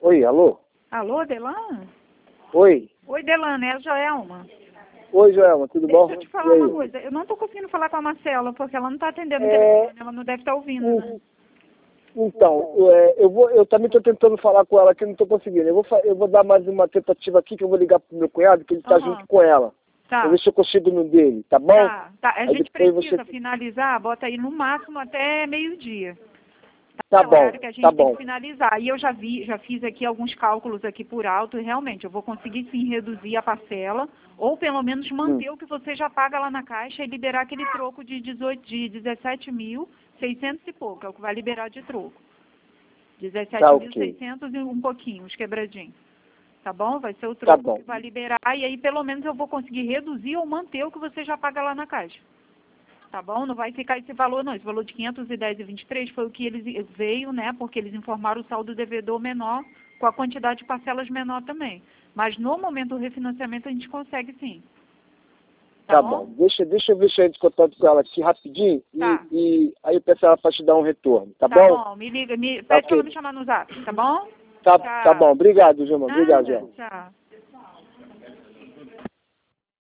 Oi, alô? Alô, Delano? Oi. Oi, Delano, é a Joelma. Oi, Joelma, tudo bom? Deixa eu te falar uma coisa. Eu não tô conseguindo falar com a Marcela, porque ela não tá atendendo o telefone. Ela não deve estar ouvindo, né? Então, eu também estou tentando falar com ela aqui, não estou conseguindo. Eu vou dar mais uma tentativa aqui, que eu vou ligar pro meu cunhado, que ele está junto com ela. Tá. Pra ver se eu consigo no dele, tá bom? Tá. A gente precisa finalizar, bota aí no máximo até meio-dia. Tá É o bom, horário que a gente tá tem bom. que finalizar. E eu já fiz aqui alguns cálculos aqui por alto e realmente eu vou conseguir sim reduzir a parcela ou pelo menos manter o que você já paga lá na Caixa e liberar aquele troco de 17.600 e pouco, é o que vai liberar de troco. 17.600 e um pouquinho, os quebradinhos. Tá bom? Vai ser o troco que vai liberar e aí pelo menos eu vou conseguir reduzir ou manter o que você já paga lá na Caixa. Tá bom? Não vai ficar esse valor não. Esse valor de 510,23 foi o que eles veio, né? Porque eles informaram o saldo devedor menor com a quantidade de parcelas menor também. Mas no momento do refinanciamento a gente consegue sim. Tá bom? Deixa eu ver se eu entro em contato com ela aqui rapidinho e aí eu peço ela para te dar um retorno, tá bom? Tá bom, me liga, pede pra ela me chamar no zap, tá bom? Tá bom, obrigado, Joelma. Obrigado, Joelma. Tchau.